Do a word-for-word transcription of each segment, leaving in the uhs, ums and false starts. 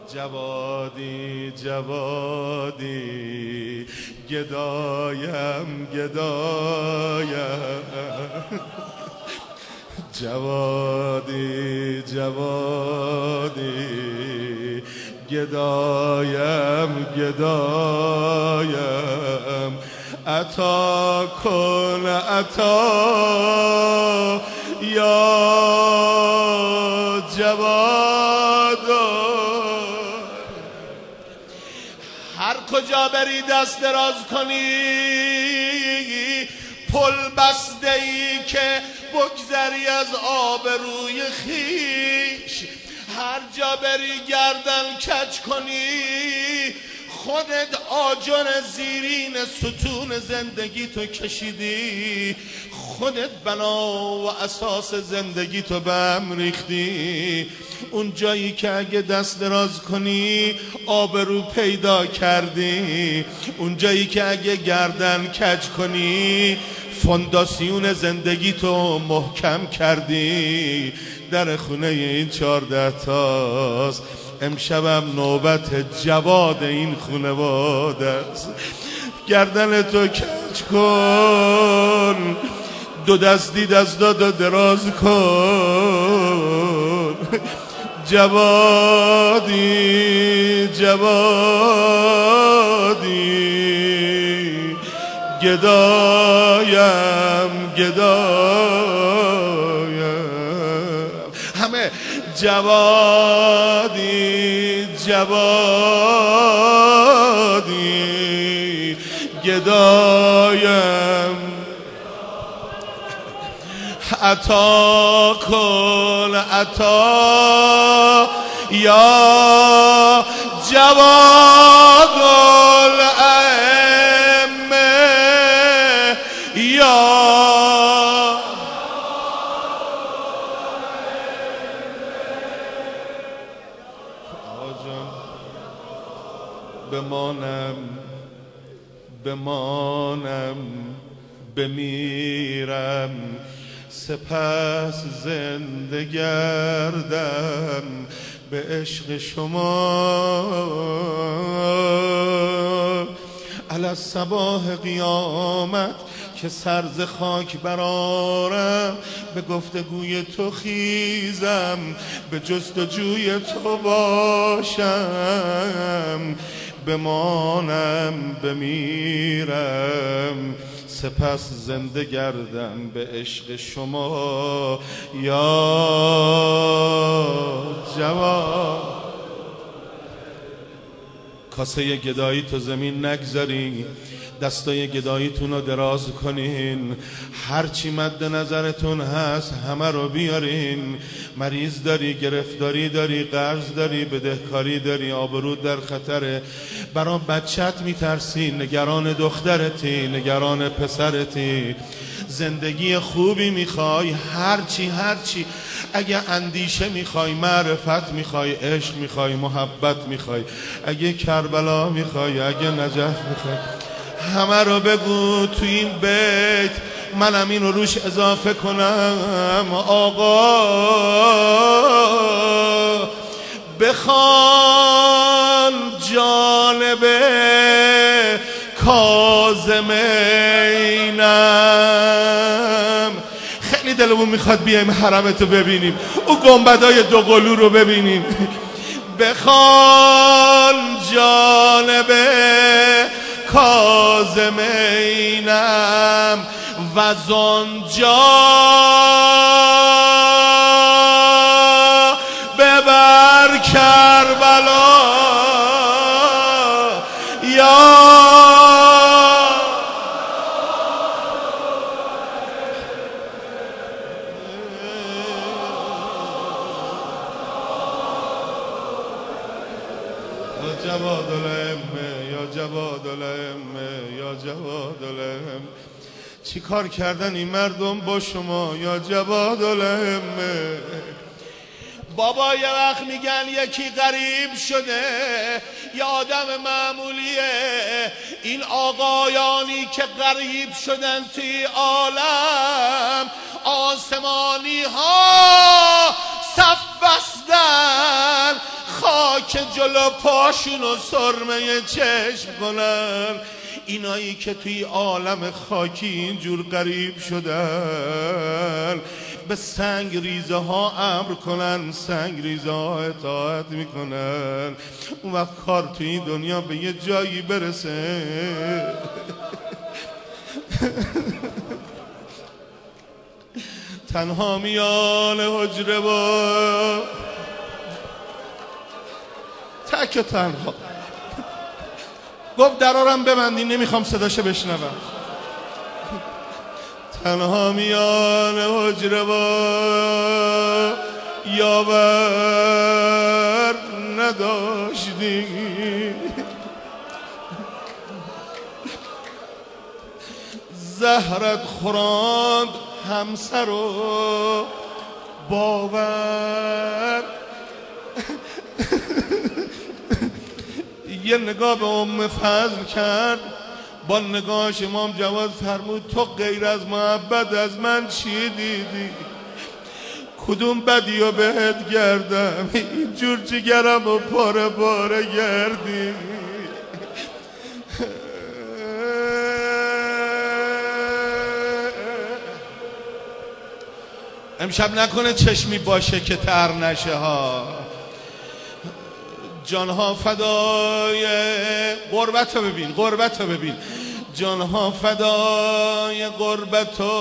جوادی جوادی گدایم گدایم جوادی جوادی گدایم گدایم عطا کن عطا یا جواد. هر کجا بری دست دراز کنی پل بسته ای که بگذری از آب روی خیش، هر جا بری گردن کج کنی خودت آجر زیرین ستون زندگی تو کشیدی، خودت بنا و اساس زندگی تو به هم ریختی. اون جایی که اگه دست دراز کنی آبرو پیدا کردی، اون جایی که اگه گردن کج کنی فونداسیون زندگی تو محکم کردی. در خونه این چارده تاست، امشبم نوبت جواد این خانواده است. گردن تو کج کن، دو دستی دستاتو دراز کن. جوادی جوادی گدایم گدایم همه جوادی جوادی گدایم عطا کن عطا یا جواد الائمه یا بمانم بمانم بمیرم سپس زنده گردم به عشق شما. علی الصباح قیامت که سر ز خاک برارم، به گفتگوی تو خیزم به جستجوی تو باشم. بمانم بمیرم سپس زنده گردم به عشق شما یا جواد. کاسه گدایی تو زمین نگذارین، دستای گداییتون رو دراز کنین، هرچی مد نظرتون هست همه رو بیارین. مریض داری، گرفتاری داری، قرض داری، بدهکاری داری، آبرود در خطره، برای بچت میترسی، نگران دخترتی، نگران پسرتی، زندگی خوبی میخوای، هرچی هرچی، اگه اندیشه میخوای، معرفت میخوای، عشق میخوای، محبت میخوای، اگه کربلا میخوای، اگه نجف میخوای، همه رو بگو تو این بیت، منم این رو روش اضافه کنم. آقا بخوان جانب کاظمینم، خیلی دلمون میخواد بیایم حرمتو ببینیم، او گنبدای دو قلو رو ببینیم. بخوان جانب کاظمینم و زنجا ببر کربلا یا جواد الائمه یا جواد الائمه یا جواد الائمه. چی کار کردن این مردم با شما یا جواد الائمه؟ بابا یه وقت میگن یکی غریب شده، یه آدم معمولیه. این آقایانی که غریب شدن توی عالم، آسمانی ها صف بستن، خاک خاک جلو پاشونو سرمه چشم کنن، اینایی که توی عالم خاکی اینجور غریب شدن، به سنگ ریزه ها امر کنن، سنگ ریزه ها اطاعت میکنن، اون وقت کار توی این دنیا به یه جایی برسه. تنها میان حجره با تک و تنها گفت درارم ببندی، نمیخوام صداشه بشنوم. تنها میان حجره با یاور نداشتی، زهرت خوراند همسر و باور. یه نگاه به ام فضل کرد، با نگاهش امام جواد فرمود تو غیر از محبت از من چی دیدی؟ کدوم بدی و بهت گردم، اینجور جگرم و پاره پاره گردی. امشب نکنه چشمی باشه که تر نشه ها. جانها فدای غربت رو ببین، غربت رو ببین، جانها فدای غربت و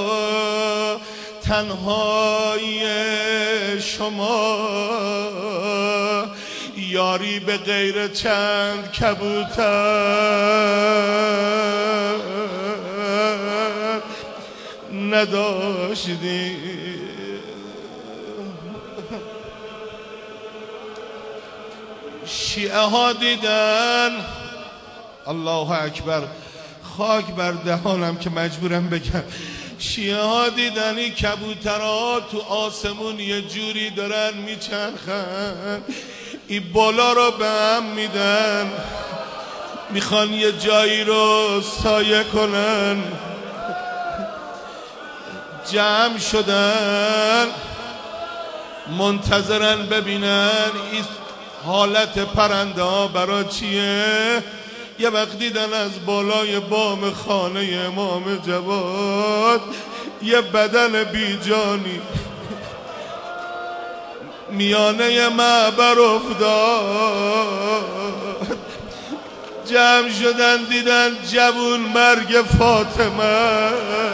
تنهای شما، یاری به غیر چند کبوتر نداشتی. شیعه ها دیدن، الله اکبر، خاک بر دهانم که مجبورم بگم، شیعه ها دیدن این کبوترها تو آسمون یه جوری دارن میچرخن، این بالا رو به هم میدن، میخوان یه جایی رو سایه کنن. جمع شدن منتظرن ببینن این حالت پرنده ها برا چیه. یه وقت دیدن از بالای بام خانه امام جواد یه بدن بیجانی میانه معبر افتاد. جمع شدن دیدن جوون مرگ فاطمه.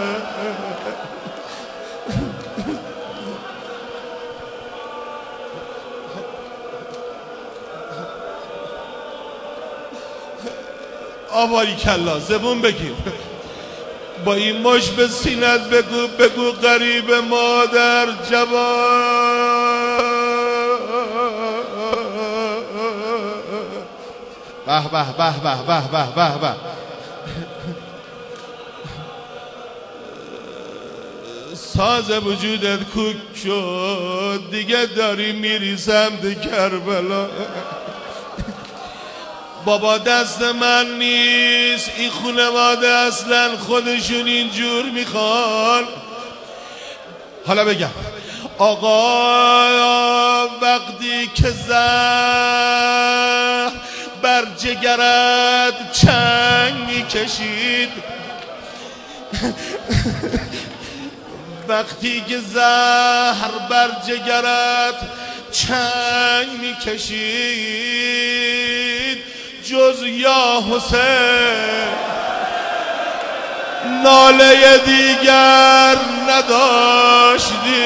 آواری کلا زبون بگیر، با این مش به سینت بگو بگو غریب مادر جوان. به به به به به به به به. ساز وجودت کوک شد دیگه داری میری سمت کربلا. بابا دست من نیست، این خانواده اصلا خودشون اینجور میخوان. حالا بگم آقا وقتی که زهر بر جگرت چنگ میکشید، وقتی که زهر بر جگرت چنگ میکشید، جز یا حسین ناله دیگر نداشتی.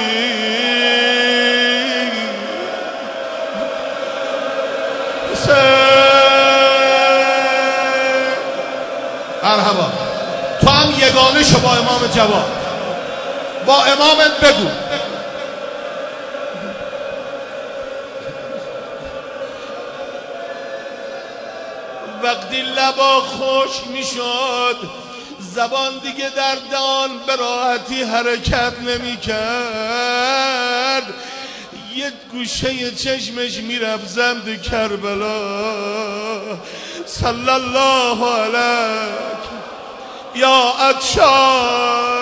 مرحبا. تو هم یگانه شو با امام جواد، با امامت بگو وقتی لبا خشک میشد زبان دیگه در دهان به راحتی حرکت نمی کرد، یه گوشه چشمش میرفت زمد کربلا. صلی الله علیک یا عطشان